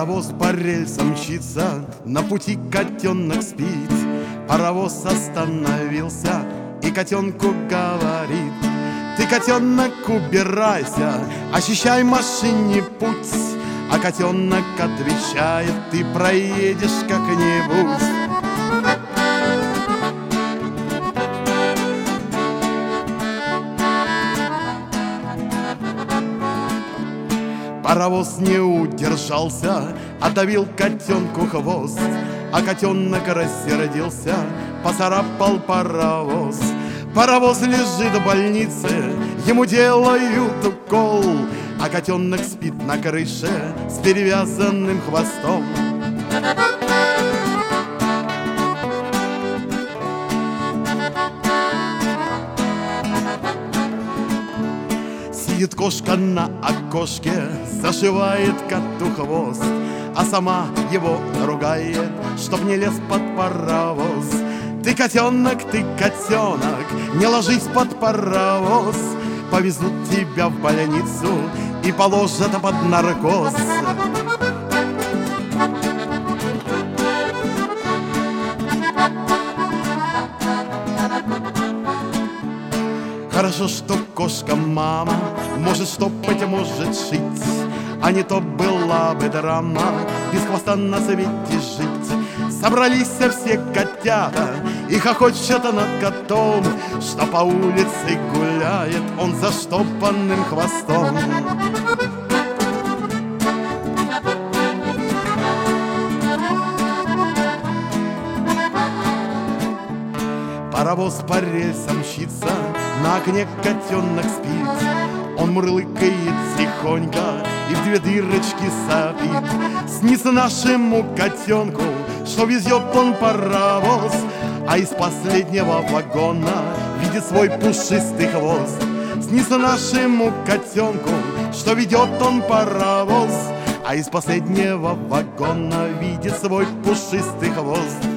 Паровоз по рельсам мчится, на пути котенок спит. Паровоз остановился и котенку говорит: ты, котенок, убирайся, очищай машине путь. А котенок отвечает: ты проедешь как-нибудь. Паровоз не удержался, отдавил котенку хвост. А котенок рассердился, поцарапал паровоз. Паровоз лежит в больнице, ему делают укол. А котенок спит на крыше с перевязанным хвостом. Сидит кошка на окошке, зашивает коту хвост, а сама его ругает, чтоб не лез под паровоз. Ты, котенок, не ложись под паровоз. Повезут тебя в больницу и положат под наркоз. Хорошо, что кошка-мама может штопать, может шить, а не то была бы драма без хвоста на свете жить. Собрались все котята и хохочут над котом, что по улице гуляет он заштопанным хвостом. Паровоз по рельсам мчится, на окне котенок спит. Он мурлыкает тихонько и в две дырочки сопит. Снится нашему котенку, что везет он паровоз, а из последнего вагона видит свой пушистый хвост. Снится нашему котенку, что ведет он паровоз, а из последнего вагона видит свой пушистый хвост.